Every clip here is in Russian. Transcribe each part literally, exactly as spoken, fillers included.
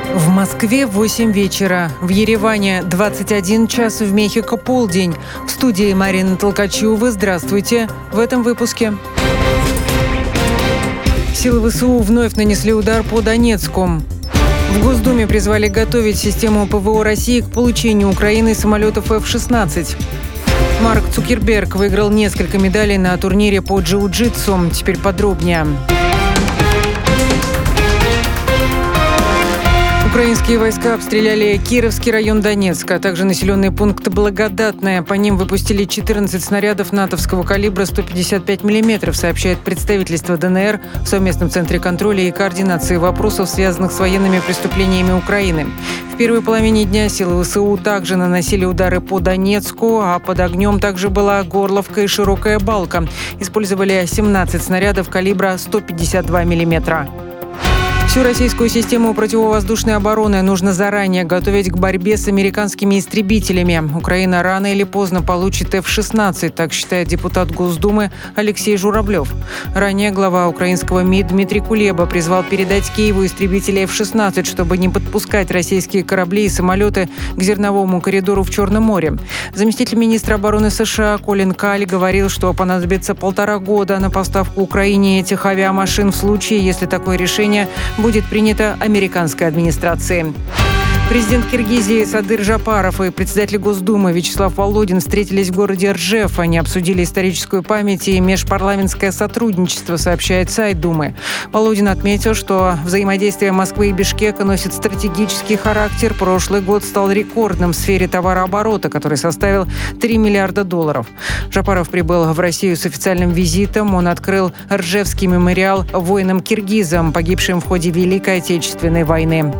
В Москве восемь вечера, в Ереване двадцать один час, в Мехико полдень. В студии Марина Толкачева. Здравствуйте. В этом выпуске. Силы ВСУ вновь нанесли удар по Донецку. В Госдуме призвали готовить систему ПВО России к получению Украины самолетов эф шестнадцать. Марк Цукерберг выиграл несколько медалей на турнире по джиу-джитсу. Теперь подробнее. Украинские войска обстреляли Кировский район Донецка, а также населенный пункт Благодатное. По ним выпустили четырнадцать снарядов натовского калибра сто пятьдесят пять миллиметров, сообщает представительство ДНР в совместном центре контроля и координации вопросов, связанных с военными преступлениями Украины. В первой половине дня силы ВСУ также наносили удары по Донецку, а под огнем также была Горловка и Широкая Балка. Использовали семнадцать снарядов калибра сто пятьдесят два миллиметра. Всю российскую систему противовоздушной обороны нужно заранее готовить к борьбе с американскими истребителями. Украина рано или поздно получит эф шестнадцать, так считает депутат Госдумы Алексей Журавлев. Ранее глава украинского МИД Дмитрий Кулеба призвал передать Киеву истребители эф шестнадцать, чтобы не подпускать российские корабли и самолеты к зерновому коридору в Черном море. Заместитель министра обороны США Колин Каль говорил, что понадобится полтора года на поставку Украине этих авиамашин в случае, если такое решение будет принято американской администрацией. Президент Киргизии Садыр Жапаров и председатель Госдумы Вячеслав Володин встретились в городе Ржев. Они обсудили историческую память и межпарламентское сотрудничество, сообщает сайт Думы. Володин отметил, что взаимодействие Москвы и Бишкека носит стратегический характер. Прошлый год стал рекордным в сфере товарооборота, который составил три миллиарда долларов. Жапаров прибыл в Россию с официальным визитом. Он открыл Ржевский мемориал воинам-киргизам, погибшим в ходе Великой Отечественной войны.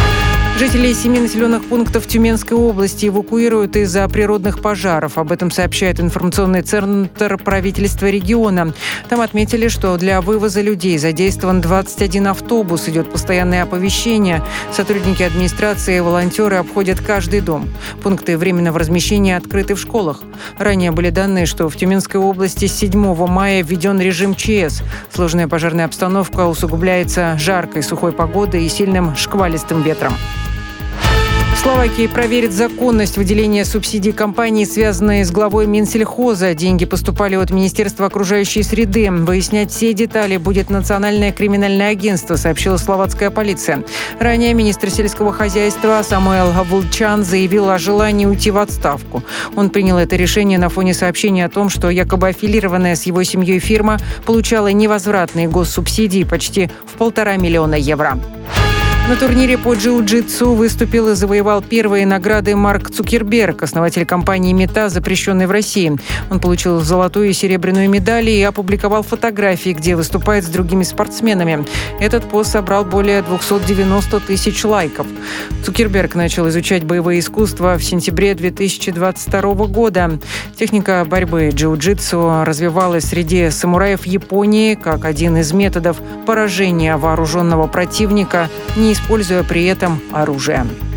Жителей семи населенных пунктов Тюменской области эвакуируют из-за природных пожаров. Об этом сообщает информационный центр правительства региона. Там отметили, что для вывоза людей задействован двадцать один автобус, идет постоянное оповещение. Сотрудники администрации и волонтеры обходят каждый дом. Пункты временного размещения открыты в школах. Ранее были данные, что в Тюменской области с седьмого мая введен режим ЧС. Сложная пожарная обстановка усугубляется жаркой сухой погодой и сильным шквалистым ветром. В Словакии проверят законность выделения субсидий компании, связанные с главой Минсельхоза. Деньги поступали от Министерства окружающей среды. Выяснять все детали будет Национальное криминальное агентство, сообщила словацкая полиция. Ранее министр сельского хозяйства Самуэл Вулчан заявил о желании уйти в отставку. Он принял это решение на фоне сообщения о том, что якобы аффилированная с его семьей фирма получала невозвратные госсубсидии почти в полтора миллиона евро. На турнире по джиу-джитсу выступил и завоевал первые награды Марк Цукерберг, основатель компании Мета, запрещенной в России. Он получил золотую и серебряную медали и опубликовал фотографии, где выступает с другими спортсменами. Этот пост собрал более двести девяносто тысяч лайков. Цукерберг начал изучать боевые искусства в сентябре две тысячи двадцать второго года. Техника борьбы джиу-джитсу развивалась среди самураев Японии как один из методов поражения вооруженного противника, не используя при этом оружие.